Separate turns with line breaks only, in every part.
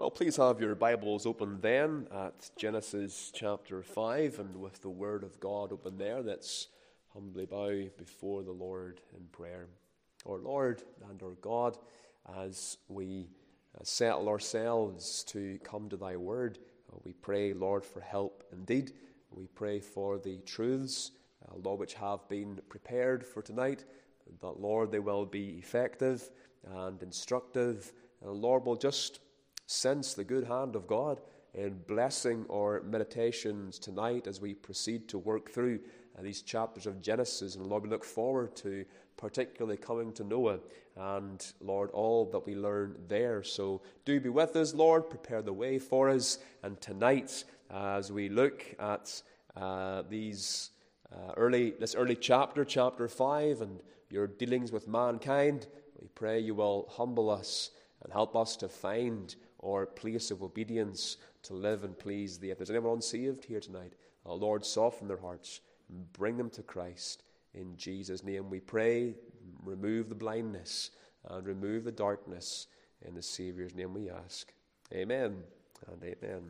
Well, please have your Bibles open then at Genesis chapter 5, and with the Word of God open there, let's humbly bow before the Lord in prayer. Our Lord and our God, as we settle ourselves to come to Thy Word, we pray, Lord, for help indeed. We pray for the truths, Lord, which have been prepared for tonight, that, Lord, they will be effective and instructive, and Lord, will just sense the good hand of God in blessing our meditations tonight as we proceed to work through these chapters of Genesis. And Lord, we look forward to particularly coming to Noah and, Lord, all that we learn there. So do be with us, Lord, prepare the way for us. And tonight, as we look at this early chapter 5, and your dealings with mankind, we pray you will humble us and help us to find our place of obedience to live and please Thee. If there's anyone unsaved here tonight, Lord, soften their hearts and bring them to Christ. In Jesus' name we pray, remove the blindness and remove the darkness. In the Saviour's name we ask. Amen and amen.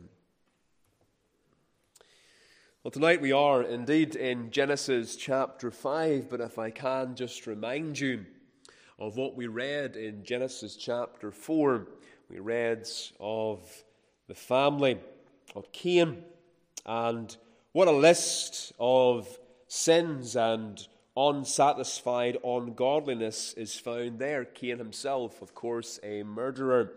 Well, tonight we are indeed in Genesis chapter 5, but if I can just remind you of what we read in Genesis chapter 4. We read of the family of Cain, and what a list of sins and unsatisfied ungodliness is found there. Cain himself, of course, a murderer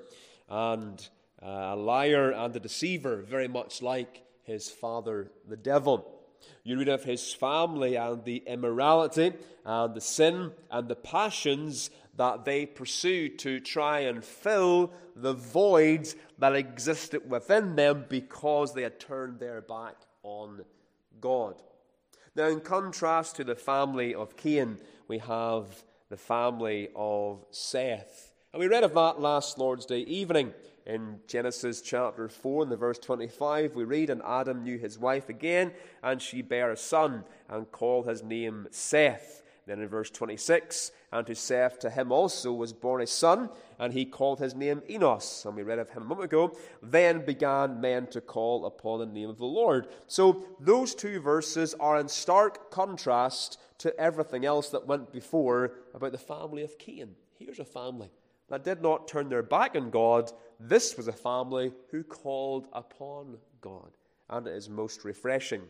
and a liar and a deceiver, very much like his father, the devil. You read of his family and the immorality and the sin and the passions that they pursued to try and fill the voids that existed within them because they had turned their back on God. Now, in contrast to the family of Cain, we have the family of Seth. And we read of that last Lord's Day evening. In Genesis chapter 4, in the verse 25, we read, "And Adam knew his wife again, and she bare a son, and called his name Seth." Then in verse 26, "And to Seth, to him also was born a son, and he called his name Enos." And we read of him a moment ago. "Then began men to call upon the name of the Lord." So those two verses are in stark contrast to everything else that went before about the family of Cain. Here's a family that did not turn their back on God. This was a family who called upon God, and it is most refreshing.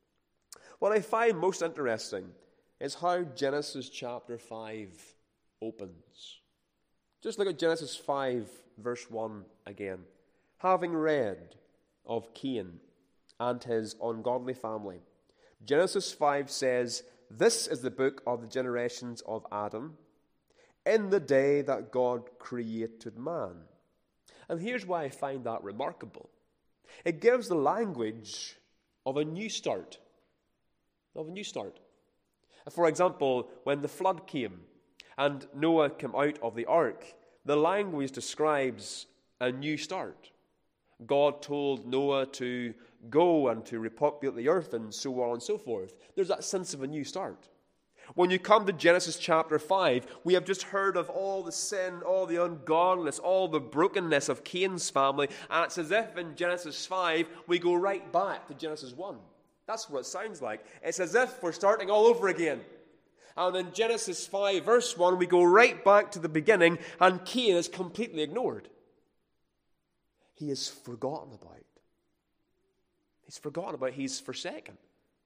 What I find most interesting is how Genesis chapter 5 opens. Just look at Genesis 5, verse 1 again. "Having read of Cain and his ungodly family," Genesis 5 says, "This is the book of the generations of Adam, in the day that God created man." And here's why I find that remarkable. It gives the language of a new start. For example, when the flood came and Noah came out of the ark, the language describes a new start. God told Noah to go and to repopulate the earth and so on and so forth. There's that sense of a new start. When you come to Genesis chapter 5, we have just heard of all the sin, all the ungodliness, all the brokenness of Cain's family, and it's as if in Genesis 5 we go right back to Genesis 1. That's what it sounds like. It's as if we're starting all over again. And in Genesis 5 verse 1 we go right back to the beginning, and Cain is completely ignored. He is forgotten about. He's forsaken.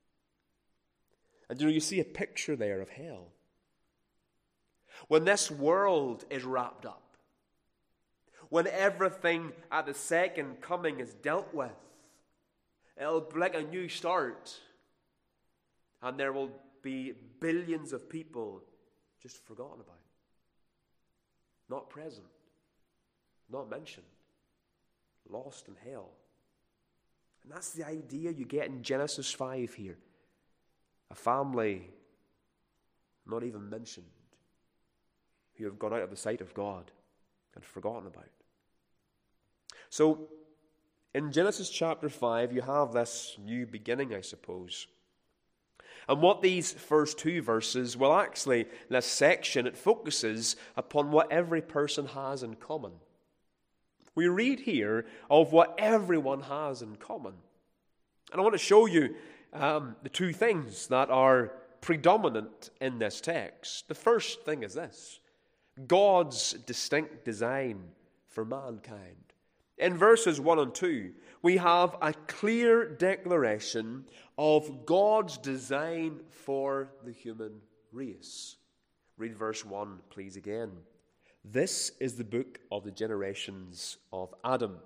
And you see a picture there of hell. When this world is wrapped up, when everything at the second coming is dealt with, it'll be like a new start. And there will be billions of people just forgotten about. Not present. Not mentioned. Lost in hell. And that's the idea you get in Genesis 5 here. A family not even mentioned, who have gone out of the sight of God and forgotten about. So, in Genesis chapter 5, you have this new beginning, I suppose. And what these first two verses, well, actually, this section, it focuses upon what every person has in common. We read here of what everyone has in common. And I want to show you the two things that are predominant in this text. The first thing is this: God's distinct design for mankind. In verses 1 and 2, we have a clear declaration of God's design for the human race. Read verse 1, please, again. This is the book of the generations of Adam.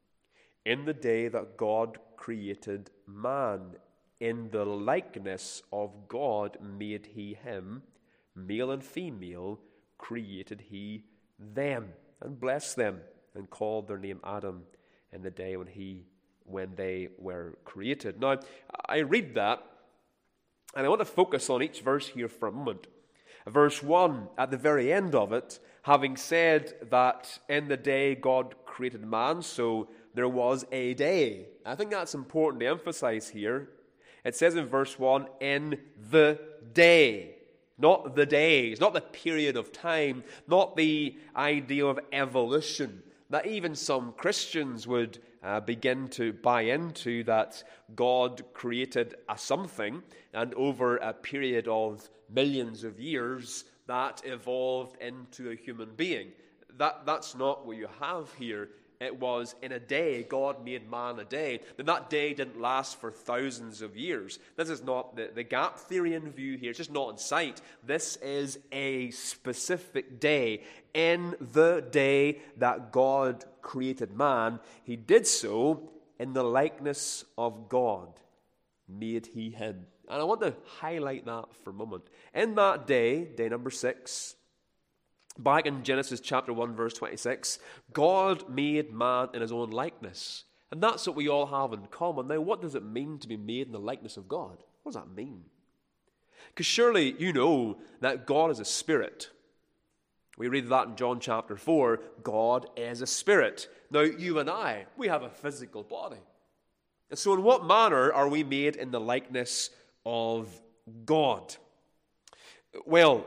In the day that God created man, in the likeness of God made he him, male and female created he them, and blessed them, and called their name Adam in the day when they were created. Now, I read that, and I want to focus on each verse here for a moment. Verse 1, at the very end of it, having said that in the day God created man, so there was a day. I think that's important to emphasize here. It says in verse 1, in the day. Not the days, not the period of time, not the idea of evolution that even some Christians would begin to buy into, that God created a something and over a period of millions of years that evolved into a human being. That's not what you have here. It was in a day, God made man a day. But that day didn't last for thousands of years. This is not the gap theory in view here. It's just not in sight. This is a specific day. In the day that God created man, he did so in the likeness of God made he him. And I want to highlight that for a moment. In that day, day number 6, back in Genesis chapter 1, verse 26, God made man in his own likeness. And that's what we all have in common. Now, what does it mean to be made in the likeness of God? What does that mean? Because surely you know that God is a spirit. We read that in John chapter 4. God is a spirit. Now, you and I, we have a physical body. And so in what manner are we made in the likeness of God? Well,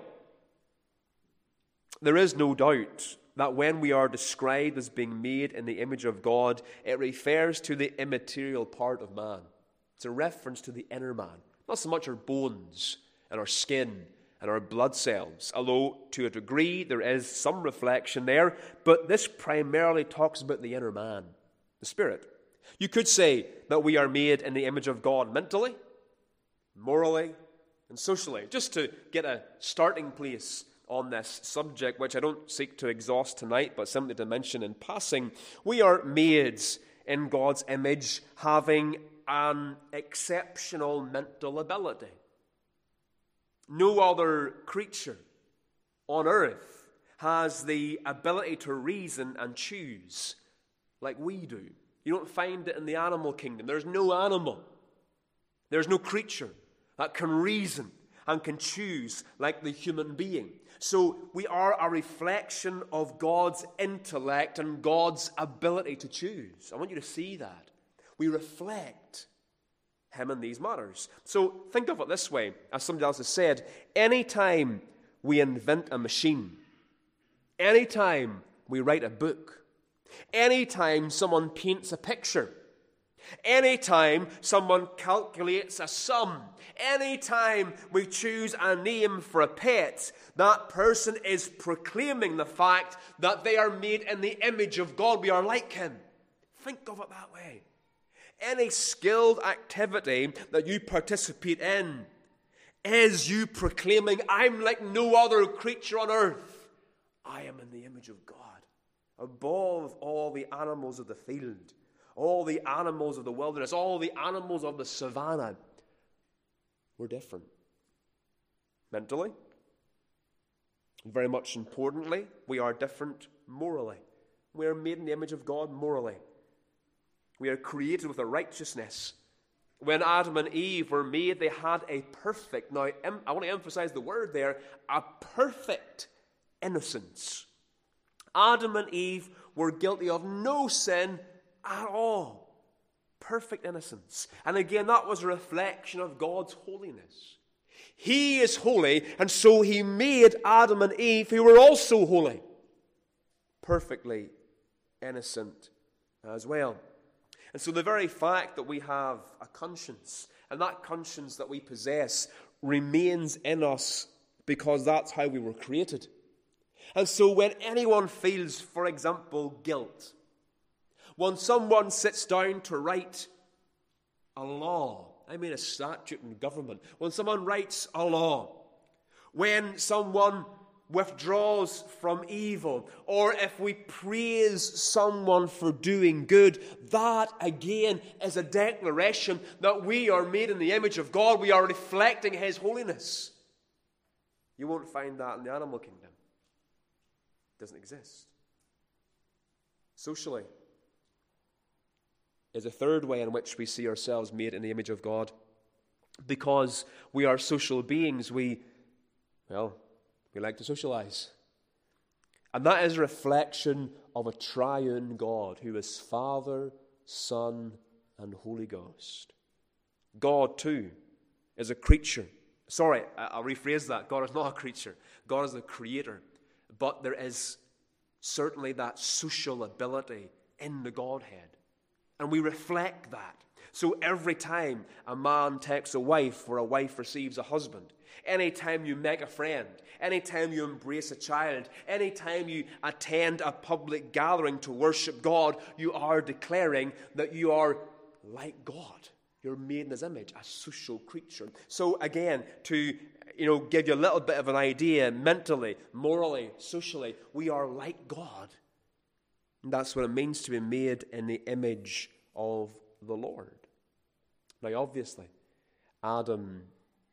there is no doubt that when we are described as being made in the image of God, it refers to the immaterial part of man. It's a reference to the inner man, not so much our bones and our skin and our blood cells, although to a degree there is some reflection there, but this primarily talks about the inner man, the spirit. You could say that we are made in the image of God mentally, morally, and socially, just to get a starting place on this subject, which I don't seek to exhaust tonight, but simply to mention in passing. We are made in God's image, having an exceptional mental ability. No other creature on earth has the ability to reason and choose like we do. You don't find it in the animal kingdom. There's no animal, there's no creature that can reason and can choose like the human being. So we are a reflection of God's intellect and God's ability to choose. I want you to see that. We reflect him in these matters. So think of it this way, as somebody else has said, anytime we invent a machine, anytime we write a book, anytime someone paints a picture, anytime someone calculates a sum, anytime we choose a name for a pet, that person is proclaiming the fact that they are made in the image of God. We are like him. Think of it that way. Any skilled activity that you participate in is you proclaiming, I'm like no other creature on earth. I am in the image of God. Above all the animals of the field, all the animals of the wilderness, all the animals of the savannah, we're different. Mentally, and very much importantly, we are different morally. We are made in the image of God morally. We are created with a righteousness. When Adam and Eve were made, they had a perfect, now I want to emphasize the word there, a perfect innocence. Adam and Eve were guilty of no sin at all. Perfect innocence. And again, that was a reflection of God's holiness. He is holy, and so he made Adam and Eve, who were also holy, perfectly innocent as well. And so the very fact that we have a conscience, and that conscience that we possess, remains in us because that's how we were created. And so when anyone feels, for example, guilt, when someone sits down to write a law, I mean a statute in government, when someone writes a law, when someone withdraws from evil, or if we praise someone for doing good, that again is a declaration that we are made in the image of God. We are reflecting His holiness. You won't find that in the animal kingdom. It doesn't exist. Socially is a third way in which we see ourselves made in the image of God. Because we are social beings, we like to socialize. And that is a reflection of a triune God who is Father, Son, and Holy Ghost. God, too, is a creature. Sorry, I'll rephrase that. God is not a creature. God is the creator. But there is certainly that social ability in the Godhead. And we reflect that. So every time a man takes a wife or a wife receives a husband, anytime you make a friend, anytime you embrace a child, anytime you attend a public gathering to worship God, you are declaring that you are like God. You're made in His image, a social creature. So again, to give you a little bit of an idea, mentally, morally, socially, we are like God. And that's what it means to be made in the image of the Lord. Now, obviously, Adam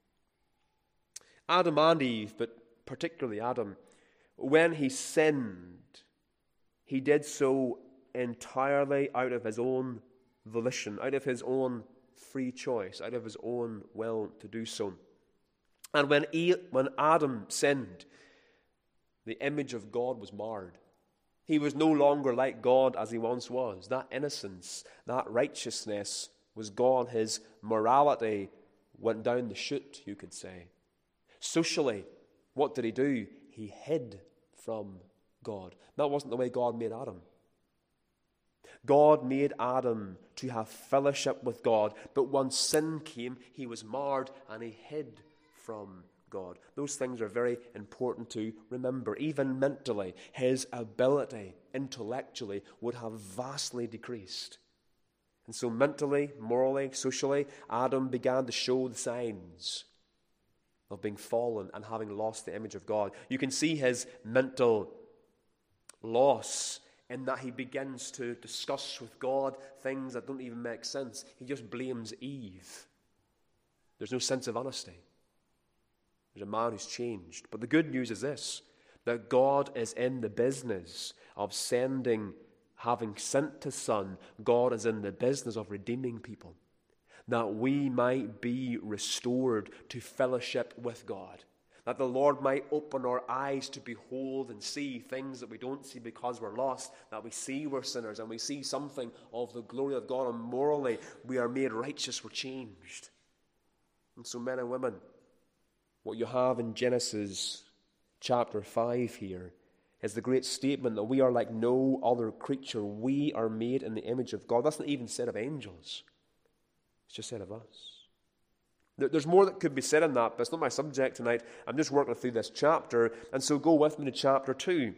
and Eve, but particularly Adam, when he sinned, he did so entirely out of his own volition, out of his own free choice, out of his own will to do so. And when Adam sinned, the image of God was marred. He was no longer like God as he once was. That innocence, that righteousness was gone. His morality went down the chute, you could say. Socially, what did he do? He hid from God. That wasn't the way God made Adam. God made Adam to have fellowship with God, but when sin came, he was marred and he hid from God. Those things are very important to remember. Even mentally, his ability, intellectually, would have vastly decreased. And so mentally, morally, socially, Adam began to show the signs of being fallen and having lost the image of God. You can see his mental loss in that he begins to discuss with God things that don't even make sense. He just blames Eve. There's no sense of honesty. There's a man who's changed. But the good news is this, that God is in the business of having sent His Son. God is in the business of redeeming people, that we might be restored to fellowship with God, that the Lord might open our eyes to behold and see things that we don't see because we're lost, that we see we're sinners and we see something of the glory of God, and morally we are made righteous, we're changed. And so, men and women, what you have in Genesis chapter 5 here is the great statement that we are like no other creature. We are made in the image of God. That's not even said of angels. It's just said of us. There's more that could be said on that, but it's not my subject tonight. I'm just working through this chapter. And so go with me to chapter 2.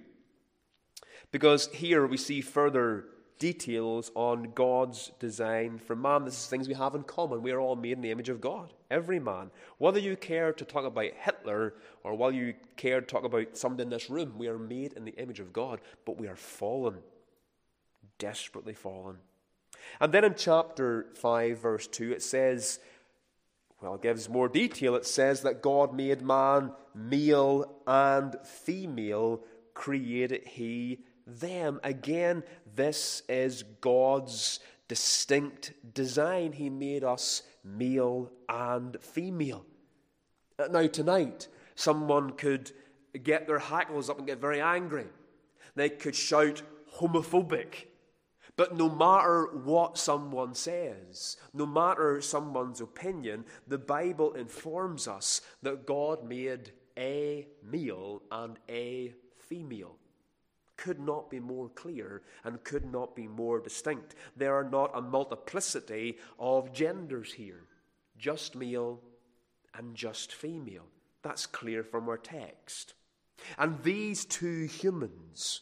Because here we see further details on God's design for man. This is things we have in common. We are all made in the image of God. Every man. Whether you care to talk about Hitler or whether you care to talk about somebody in this room, we are made in the image of God. But we are fallen. Desperately fallen. And then in chapter 5, verse 2, it says, it gives more detail. It says that God made man male and female, created He them. Again, this is God's distinct design. He made us male and female. Now, tonight, someone could get their hackles up and get very angry. They could shout homophobic. But no matter what someone says, no matter someone's opinion, the Bible informs us that God made a male and a female. could not be more clear and could not be more distinct. There are not a multiplicity of genders here, just male and just female. That's clear from our text. And these two humans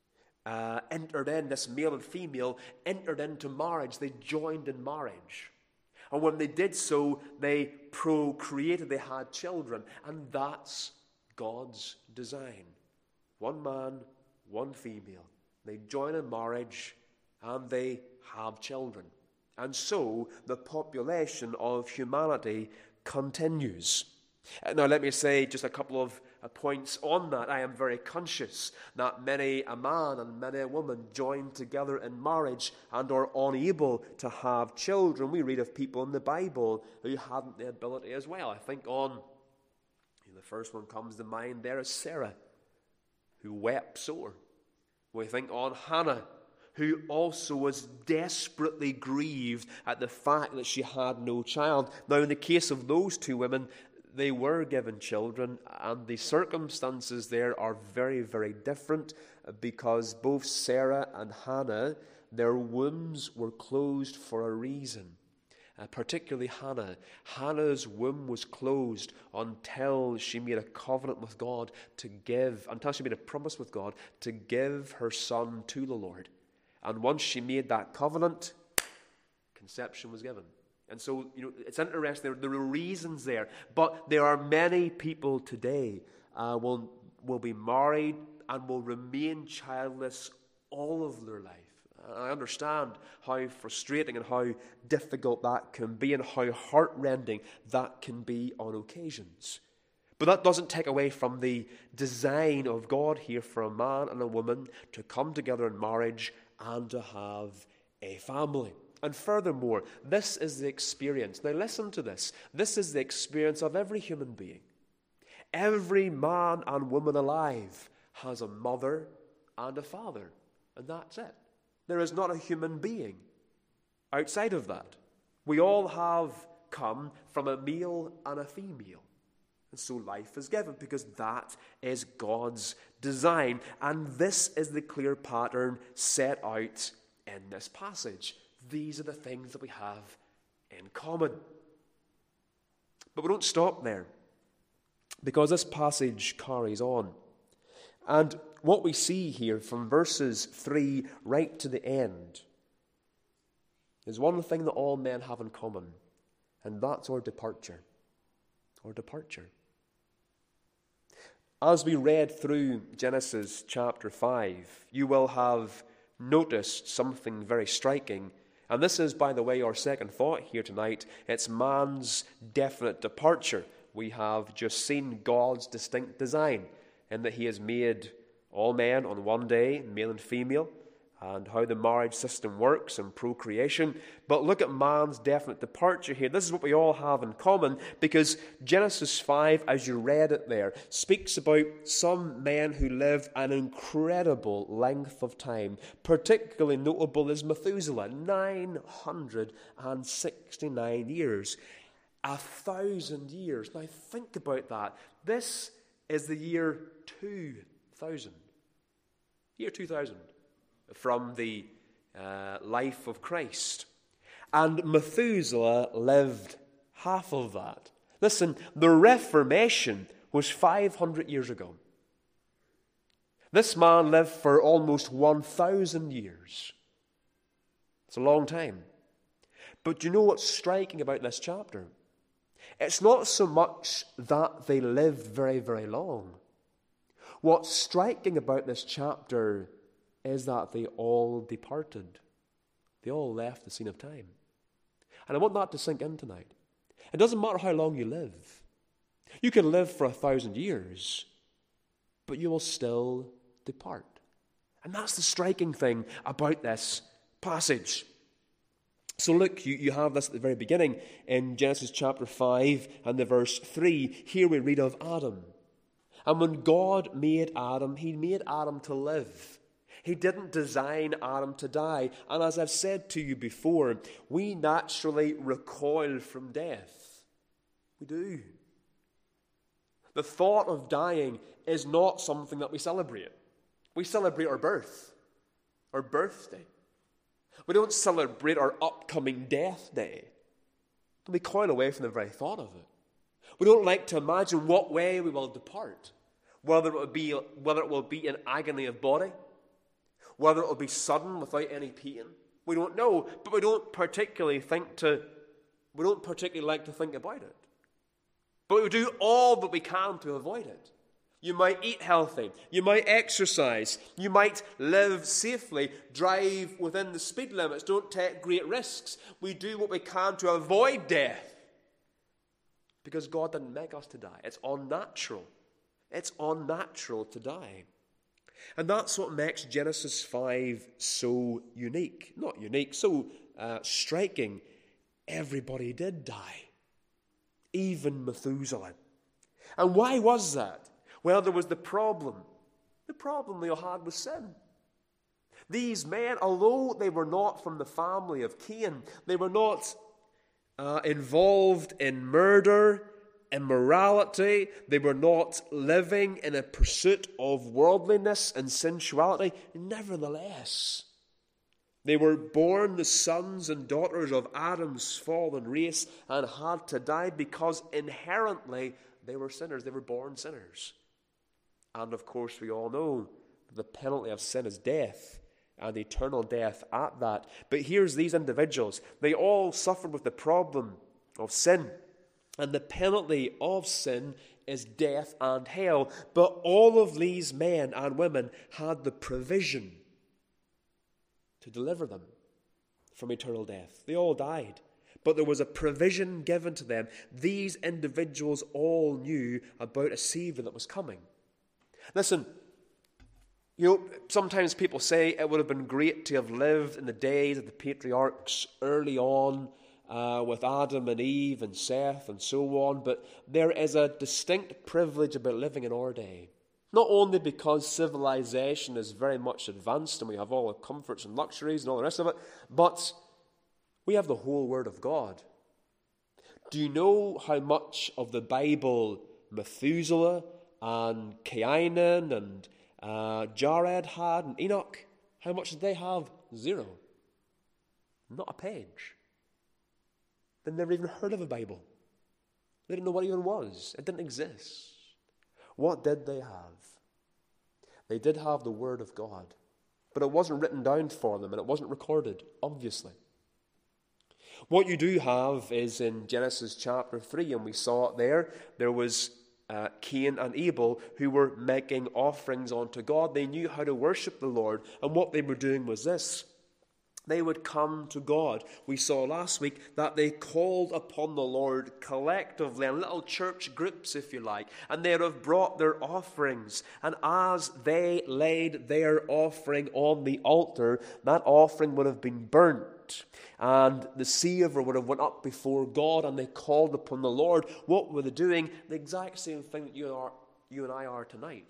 entered in, this male and female, entered into marriage. They joined in marriage. And when they did so, they procreated, they had children. And that's God's design. One man, one female. They join in marriage and they have children. And so the population of humanity continues. Now let me say just a couple of points on that. I am very conscious that many a man and many a woman join together in marriage and are unable to have children. We read of people in the Bible who hadn't the ability as well. I think on, the first one comes to mind there is Sarah, who wept sore. We think on Hannah, who also was desperately grieved at the fact that she had no child. Now, in the case of those two women, they were given children, and the circumstances there are very, very different, because both Sarah and Hannah, their wombs were closed for a reason. Particularly Hannah. Hannah's womb was closed until she made a covenant with God until she made a promise with God to give her son to the Lord. And once she made that covenant, conception was given. And so, it's interesting. There are reasons there. But there are many people today will be married and will remain childless all of their life. I understand how frustrating and how difficult that can be and how heartrending that can be on occasions. But that doesn't take away from the design of God here for a man and a woman to come together in marriage and to have a family. And furthermore, this is the experience. Now listen to this. This is the experience of every human being. Every man and woman alive has a mother and a father. And that's it. There is not a human being outside of that. We all have come from a male and a female. And so life is given because that is God's design. And this is the clear pattern set out in this passage. These are the things that we have in common. But we don't stop there, because this passage carries on. And what we see here from verses 3 right to the end is one thing that all men have in common, and that's our departure. Our departure. As we read through Genesis chapter 5, you will have noticed something very striking. And this is, by the way, our second thought here tonight. It's man's definite departure. We have just seen God's distinct design in that he has made all men on one day, male and female, and how the marriage system works and procreation. But look at man's definite departure here. This is what we all have in common, because Genesis 5, as you read it there, speaks about some men who lived an incredible length of time. Particularly notable is Methuselah, 969 years. 1,000 years. Now think about that. This is the year 2000. Year 2000. From the life of Christ. And Methuselah lived half of that. Listen, the Reformation was 500 years ago. This man lived for almost 1,000 years. It's a long time. But you know what's striking about this chapter? It's not so much that they lived very, very long. What's striking about this chapter is that they all departed. They all left the scene of time. And I want that to sink in tonight. It doesn't matter how long you live. You can live for 1,000 years, but you will still depart. And that's the striking thing about this passage. So look, you have this at the very beginning in Genesis chapter 5 and the verse 3. Here we read of Adam. And when God made Adam, he made Adam to live. He didn't design Adam to die. And as I've said to you before, we naturally recoil from death. We do. The thought of dying is not something that we celebrate. We celebrate our birth, our birthday. We don't celebrate our upcoming death day. We coil away from the very thought of it. We don't like to imagine what way we will depart, whether it will be in agony of body, whether it will be sudden without any pain. We don't know, but we don't particularly like to think about it. But we do all that we can to avoid it. You might eat healthy. You might exercise. You might live safely. Drive within the speed limits. Don't take great risks. We do what we can to avoid death. Because God didn't make us to die. It's unnatural. It's unnatural to die. And that's what makes Genesis 5 so unique. Not unique, so striking. Everybody did die. Even Methuselah. And why was that? Well, there was the problem. The problem they all had was sin. These men, although they were not from the family of Cain, they were not involved in murder, immorality. They were not living in a pursuit of worldliness and sensuality. Nevertheless, they were born the sons and daughters of Adam's fallen race and had to die because inherently they were sinners. They were born sinners. And of course, we all know the penalty of sin is death, and eternal death at that. But here's these individuals. They all suffered with the problem of sin. And the penalty of sin is death and hell. But all of these men and women had the provision to deliver them from eternal death. They all died. But there was a provision given to them. These individuals all knew about a Savior that was coming. Listen, sometimes people say it would have been great to have lived in the days of the patriarchs early on with Adam and Eve and Seth and so on, but there is a distinct privilege about living in our day. Not only because civilization is very much advanced and we have all the comforts and luxuries and all the rest of it, but we have the whole Word of God. Do you know how much of the Bible Methuselah and Cainan and Jared had and Enoch? How much did they have? 0. Not a page. They never even heard of a Bible. They didn't know what it even was. It didn't exist. What did they have? They did have the Word of God, but it wasn't written down for them and it wasn't recorded, obviously. What you do have is in Genesis chapter 3, and we saw it there. There was Cain and Abel who were making offerings unto God. They knew how to worship the Lord, and what they were doing was this. They would come to God. We saw last week that they called upon the Lord collectively, in little church groups, if you like, and they would have brought their offerings. And as they laid their offering on the altar, that offering would have been burnt, and the savor would have went up before God, and they called upon the Lord. What were they doing? The exact same thing that you and I are tonight.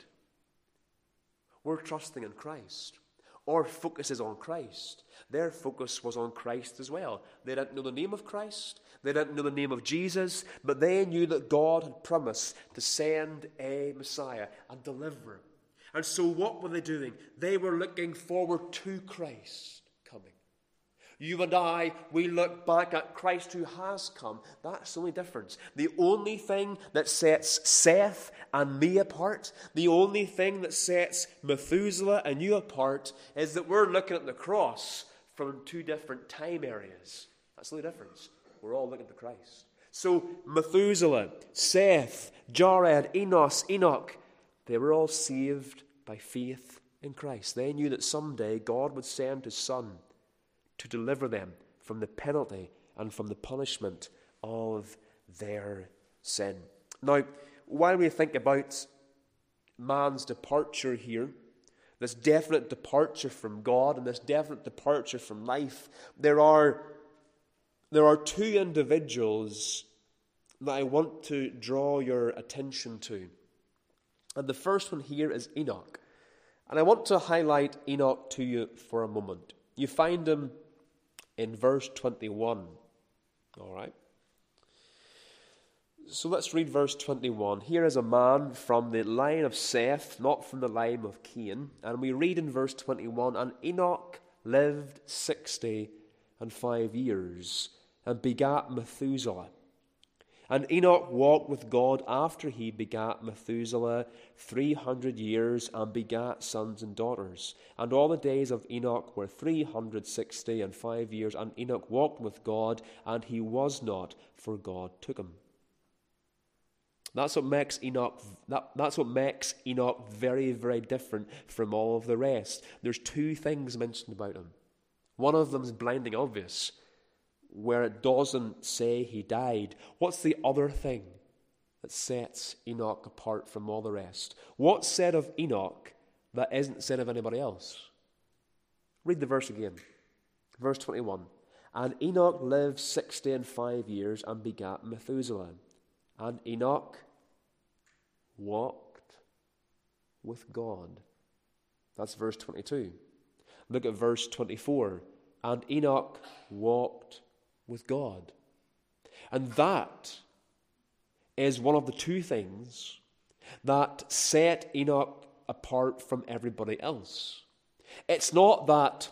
We're trusting in Christ. Our focus is on Christ. Their focus was on Christ as well. They didn't know the name of Christ. They didn't know the name of Jesus. But they knew that God had promised to send a Messiah, a deliverer. And so what were they doing? They were looking forward to Christ coming. You and I, we look back at Christ who has come. That's the only difference. The only thing that sets Seth and me apart, the only thing that sets Methuselah and you apart, is that we're looking at the cross from 2 different time areas. That's the only difference. We're all looking to Christ. So Methuselah, Seth, Jared, Enoch, they were all saved by faith in Christ. They knew that someday God would send His Son to deliver them from the penalty and from the punishment of their sin. Now, while we think about man's departure here, this definite departure from God and this definite departure from life, there are 2 individuals that I want to draw your attention to. And the first one here is Enoch. And I want to highlight Enoch to you for a moment. You find him in verse 21. All right. So let's read verse 21. Here is a man from the line of Seth, not from the line of Cain. And we read in verse 21, and Enoch lived 65 years and begat Methuselah. And Enoch walked with God after he begat Methuselah 300 years and begat sons and daughters. And all the days of Enoch were 365 years. And Enoch walked with God, and he was not, for God took him. That's what makes Enoch very, very different from all of the rest. There's two things mentioned about him. One of them is blinding obvious, where it doesn't say he died. What's the other thing that sets Enoch apart from all the rest? What's said of Enoch that isn't said of anybody else? Read the verse again. Verse 21. And Enoch lived 65 years and begat Methuselah. And Enoch walked with God. That's verse 22. Look at verse 24. And Enoch walked with God. And that is one of the two things that set Enoch apart from everybody else. It's not that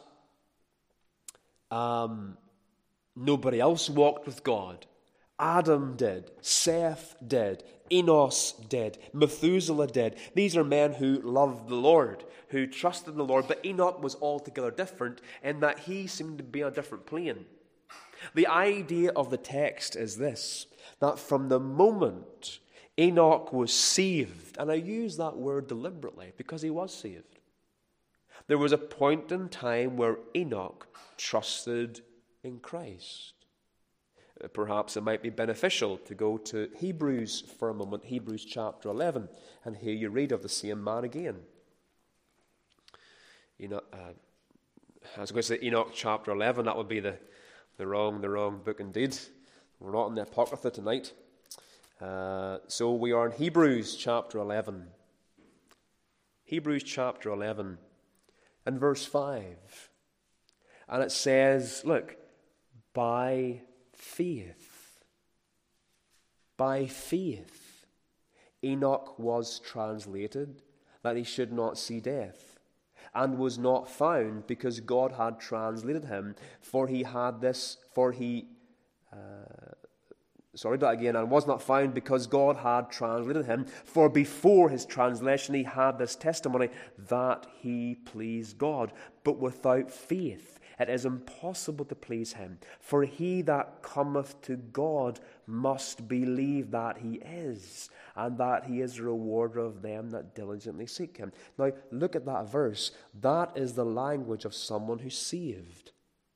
nobody else walked with God. Adam did, Seth did, Enos did, Methuselah did. These are men who loved the Lord, who trusted in the Lord, but Enoch was altogether different in that he seemed to be on a different plane. The idea of the text is this, that from the moment Enoch was saved, and I use that word deliberately because he was saved, there was a point in time where Enoch trusted in Christ. Perhaps it might be beneficial to go to Hebrews for a moment, Hebrews chapter 11, and here you read of the same man again. I was going to say Enoch chapter 11, that would be the wrong book indeed. We're not in the Apocrypha tonight. So we are in Hebrews chapter 11. Hebrews chapter 11 and verse 5. And it says, look, by faith, Enoch was translated that he should not see death, and was not found because God had translated him, and was not found because God had translated him, for before his translation he had this testimony that he pleased God. But without faith it is impossible to please him. For he that cometh to God must believe that he is, and that he is a rewarder of them that diligently seek him. Now, look at that verse. That is the language of someone who's saved.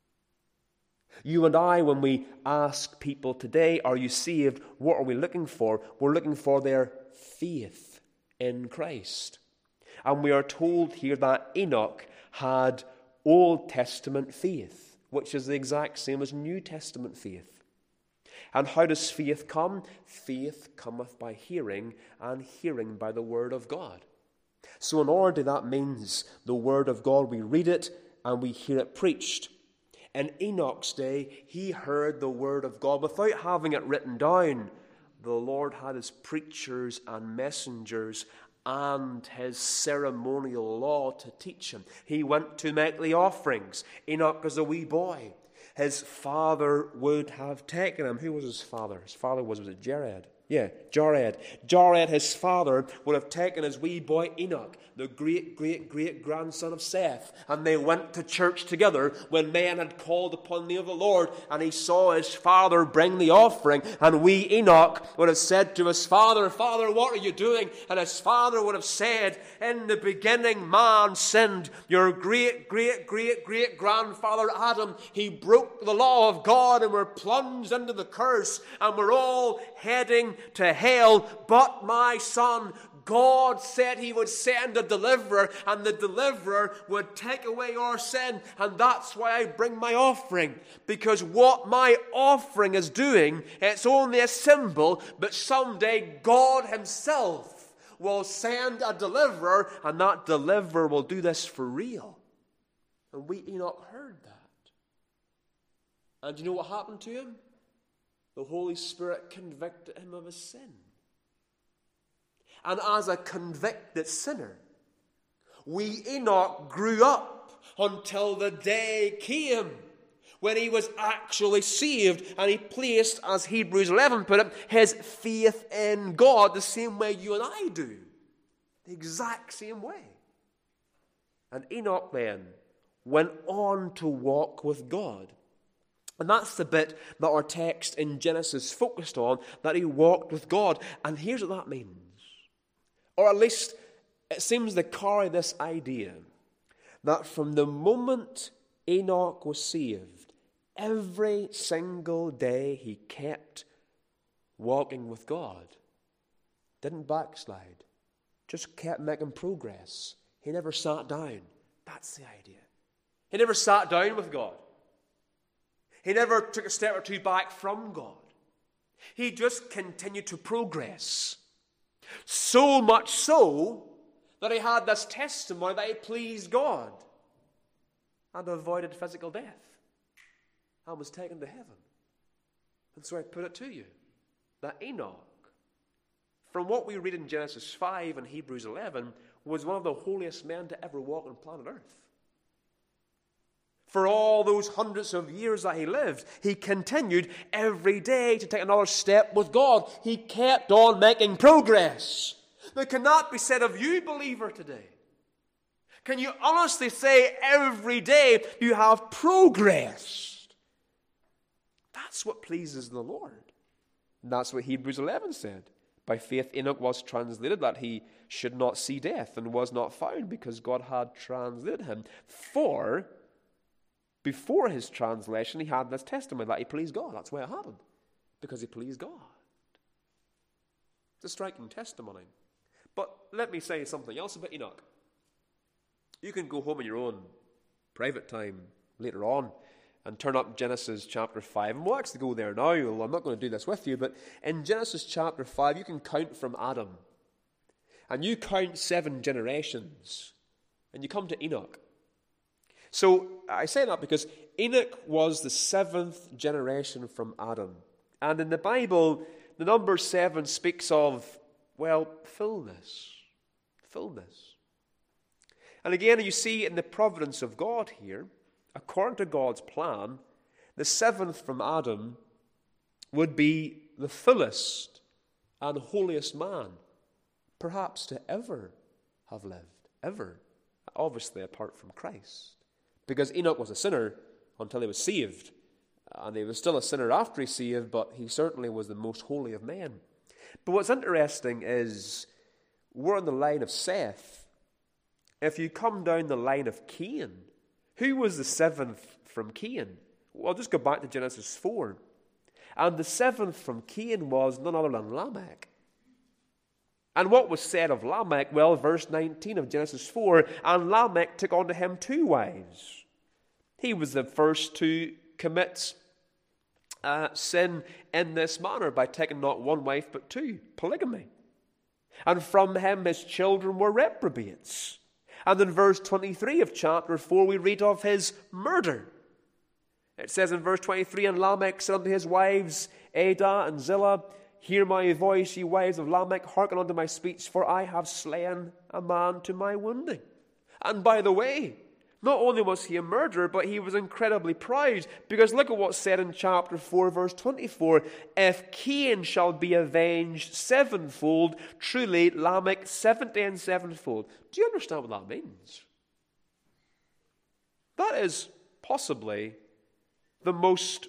You and I, when we ask people today, are you saved? What are we looking for? We're looking for their faith in Christ. And we are told here that Enoch had Old Testament faith, which is the exact same as New Testament faith. And how does faith come? Faith cometh by hearing, and hearing by the word of God. So in order, that means the word of God, we read it and we hear it preached. In Enoch's day, he heard the word of God without having it written down. The Lord had his preachers and messengers and his ceremonial law to teach him. He went to make the offerings. Enoch was a wee boy. His father would have taken him. Who was his father? His father was it Jared? Yeah, Jared. Jared, his father, would have taken his wee boy Enoch, the great-great-great-grandson of Seth, and they went to church together when man had called upon the name of the Lord, and he saw his father bring the offering, and wee Enoch would have said to his father, "Father, what are you doing?" And his father would have said, "In the beginning man sinned. Your great-great-great-great-grandfather Adam, he broke the law of God, and we're plunged into the curse, and we're all heading to hell. But my son, God said he would send a deliverer, and the deliverer would take away our sin, and that's why I bring my offering, because what my offering is doing, it's only a symbol, but someday God himself will send a deliverer, and that deliverer will do this for real." And Enoch heard that. And do you know what happened to him? the Holy Spirit convicted him of his sin. And as a convicted sinner, Enoch grew up until the day came when he was actually saved, and he placed, as Hebrews 11 put it, his faith in God the same way you and I do. The exact same way. And Enoch then went on to walk with God. And that's the bit that our text in Genesis focused on, that he walked with God. And here's what that means. Or at least it seems to carry this idea that from the moment Enoch was saved, every single day he kept walking with God. Didn't backslide. Just kept making progress. He never sat down. That's the idea. He never sat down with God. He never took a step or two back from God. He just continued to progress. So much so that he had this testimony that he pleased God and avoided physical death and was taken to heaven. And so I put it to you that Enoch, from what we read in Genesis 5 and Hebrews 11, was one of the holiest men to ever walk on planet Earth. For all those hundreds of years that he lived, he continued every day to take another step with God. He kept on making progress. Now, can that be said of you, believer, today? Can you honestly say every day you have progressed? That's what pleases the Lord. And that's what Hebrews 11 said. By faith, Enoch was translated that he should not see death, and was not found because God had translated him. For before his translation, he had this testimony that he pleased God. That's why it happened. Because he pleased God. It's a striking testimony. But let me say something else about Enoch. You can go home in your own private time later on and turn up Genesis chapter 5. And we'll actually go there now. Well, I'm not going to do this with you, but in Genesis chapter 5, you can count from Adam. And you count 7 generations. And you come to Enoch. So I say that because Enoch was the 7th generation from Adam. And in the Bible, the number 7 speaks of, well, fullness. Fullness. And again, you see in the providence of God here, according to God's plan, the 7th from Adam would be the fullest and holiest man, perhaps to ever have lived. Ever. Obviously, apart from Christ. Because Enoch was a sinner until he was saved. And he was still a sinner after he saved, but he certainly was the most holy of men. But what's interesting is, we're on the line of Seth. If you come down the line of Cain, who was the 7th from Cain? Well, just go back to Genesis 4. And the 7th from Cain was none other than Lamech. And what was said of Lamech? Well, verse 19 of Genesis 4, and Lamech took unto him 2 wives. He was the first to commit sin in this manner by taking not 1 wife but 2, polygamy. And from him his children were reprobates. And in verse 23 of chapter 4 we read of his murder. It says in verse 23, and Lamech said unto his wives, Adah and Zillah, hear my voice, ye wives of Lamech, hearken unto my speech, for I have slain a man to my wounding. And by the way, not only was he a murderer, but he was incredibly proud, because look at what's said in chapter 4, verse 24. If Cain shall be avenged 7-fold, truly Lamech 70 and 7-fold. Do you understand what that means? That is possibly the most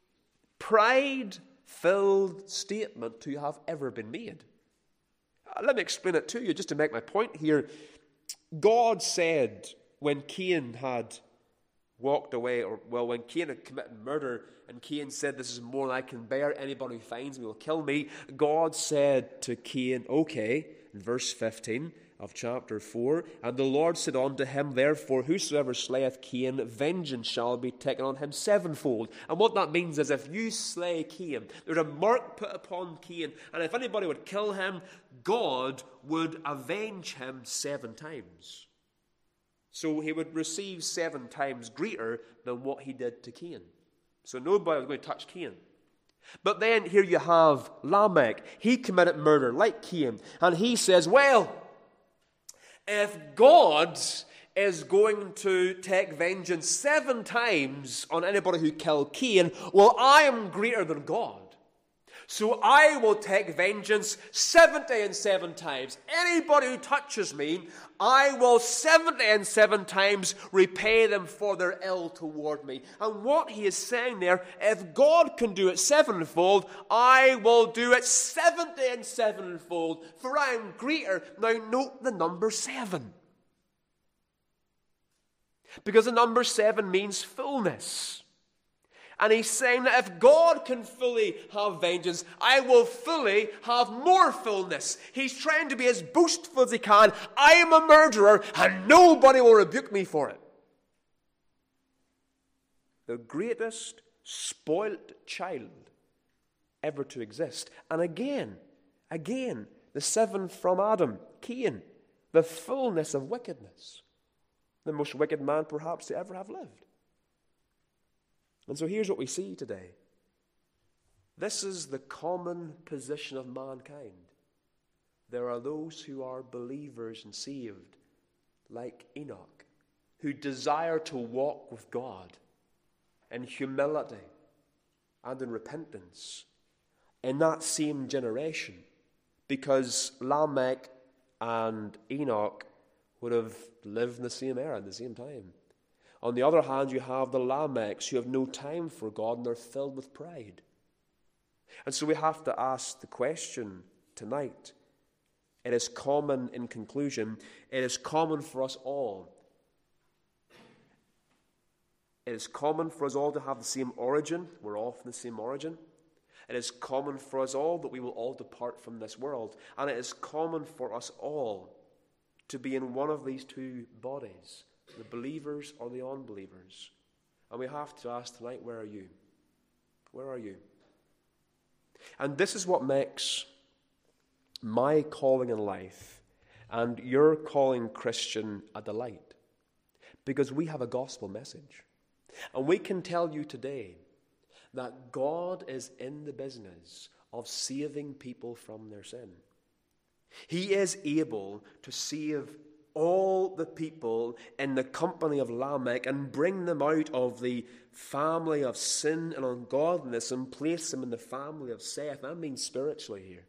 pride-filled statement to have ever been made. Let me explain it to you, just to make my point here. God said, when Cain had walked away, when Cain had committed murder, and Cain said, this is more than I can bear, anybody who finds me will kill me, God said to Cain, okay, in verse 15 of chapter 4, and the Lord said unto him, therefore, whosoever slayeth Cain, vengeance shall be taken on him 7-fold. And what that means is, if you slay Cain, there's a mark put upon Cain, and if anybody would kill him, God would avenge him 7 times. So he would receive 7 times greater than what he did to Cain. So nobody was going to touch Cain. But then here you have Lamech. He committed murder like Cain. And he says, well, if God is going to take vengeance 7 times on anybody who killed Cain, well, I am greater than God. So I will take vengeance 77 times. Anybody who touches me, I will 77 times repay them for their ill toward me. And what he is saying there, if God can do it 7-fold, I will do it 77-fold, for I am greater. Now note the number 7. Because the number 7 means fullness. And he's saying that if God can fully have vengeance, I will fully have more fullness. He's trying to be as boastful as he can. I am a murderer and nobody will rebuke me for it. The greatest spoilt child ever to exist. And again, the 7 from Adam, Cain, the fullness of wickedness. The most wicked man perhaps to ever have lived. And so here's what we see today. This is the common position of mankind. There are those who are believers and saved, like Enoch, who desire to walk with God in humility and in repentance in that same generation, because Lamech and Enoch would have lived in the same era at the same time. On the other hand, you have the Lamechs who have no time for God and they're filled with pride. And so we have to ask the question tonight. It is common in conclusion. It is common for us all. It is common for us all to have the same origin. We're all from the same origin. It is common for us all that we will all depart from this world. And it is common for us all to be in one of these 2 bodies. The believers or the unbelievers. And we have to ask tonight, where are you? Where are you? And this is what makes my calling in life and your calling, Christian, a delight. Because we have a gospel message. And we can tell you today that God is in the business of saving people from their sin. He is able to save all the people in the company of Lamech and bring them out of the family of sin and ungodliness and place them in the family of Seth. I mean spiritually here.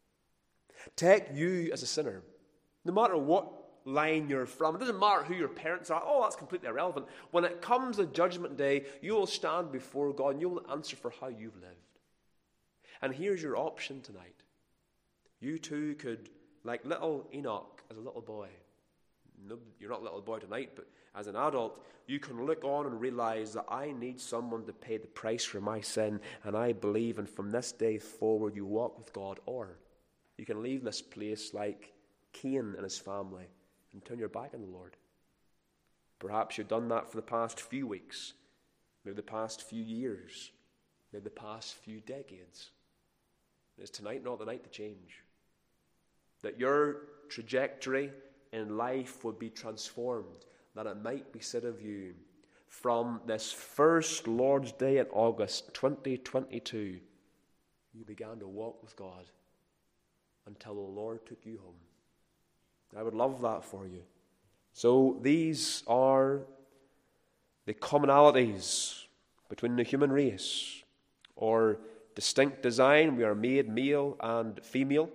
Take you as a sinner, no matter what line you're from. It doesn't matter who your parents are. Oh, that's completely irrelevant. When it comes to Judgment Day, you will stand before God and you will answer for how you've lived. And here's your option tonight. You too could, like little Enoch as a little boy. No, you're not a little boy tonight, but as an adult, you can look on and realize that I need someone to pay the price for my sin, and I believe, and from this day forward you walk with God. Or you can leave this place like Cain and his family and turn your back on the Lord. Perhaps you've done that for the past few weeks, maybe the past few years, maybe the past few decades. Is tonight not the night to change? That your trajectory in life would be transformed, that it might be said of you, from this first Lord's Day in August 2022, you began to walk with God until the Lord took you home. I would love that for you. So these are the commonalities between the human race, or distinct design. We are made male and female.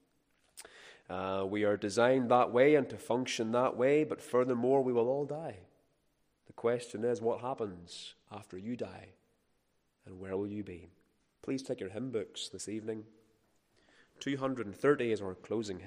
We are designed that way and to function that way, but furthermore, we will all die. The question is, what happens after you die, and where will you be? Please take your hymn books this evening. 230 is our closing hymn.